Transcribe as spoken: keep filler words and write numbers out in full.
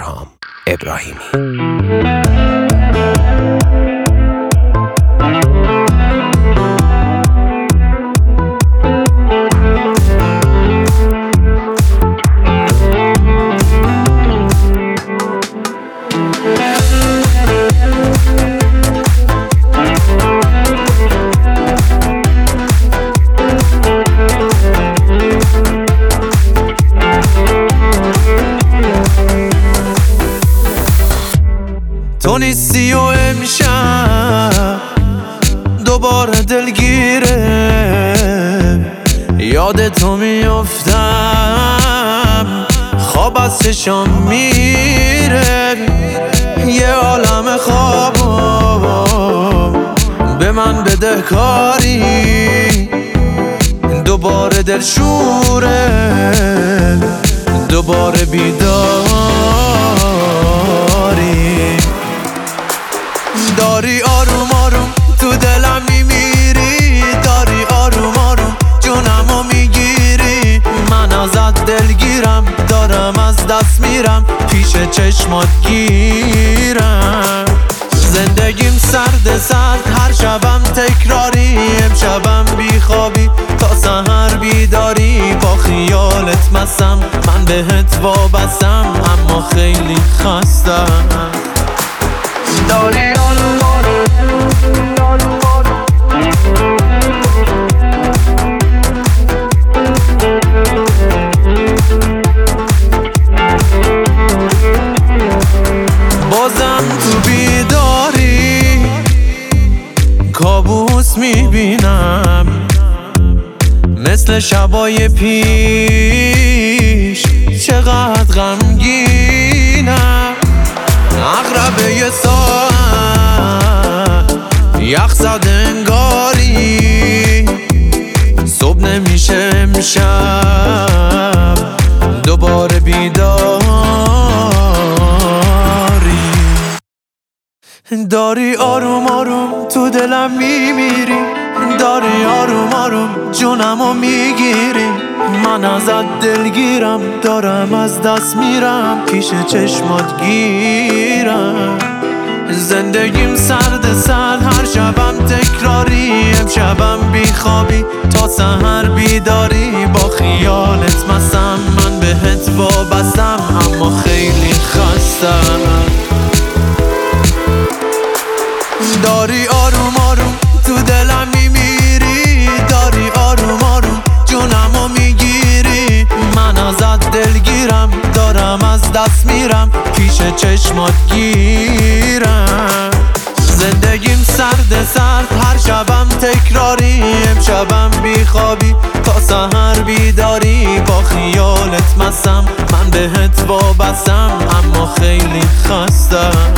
پرهام ابراهیمی. تو نیستی و امشب دوباره دلگیره، یاد تو میافتم، خواب از چشام میره، یه عالم خوابم به من بده کاری، دوباره دلشوره، دوباره بیداری، داری آروم آروم تو دلم میمیری، داری آروم آروم جونمو میگیری، من ازت دلگیرم، دارم از دست میرم، پیش چشمات گیرم، زندگیم سرد سرد، هر شبم تکراری، امشبم بیخوابی تا سحر بیداری، با خیالت مسم، من بهت وابستم، اما خیلی خستم، داری آروم آروم آروم آروم بازم تو بیداری کابوس میبینم، مثل شبای پیش، چقدر غمگینم، عقربه یه ساعت یخ زده انگاری، صبح نمیشه امشب دوباره بیداری، داری آروم آروم تو دلم میمیری، داری آروم آروم جونمو میگیری، من ازت دلگیرم، دارم از دست میرم، پیش چشمات گیرم، زندگیم سرد سرد، هر شبم تکراری، امشبم بیخوابی تا سحر بیداری، با خیالت مسم، من بهت وابستم، اما خیلی خستم، داری آروم آروم تو دلم میمیری، داری آروم آروم جونمو میگیری، من ازت دلگیرم، دارم از دست میرم، پیش چشمات گیرم، زندگیم سرد سرد، هر شبم تکراری، امشبم بیخوابی تا سحر بیداری، با خیالت مسم، من بهت وابستم، اما خیلی خستم.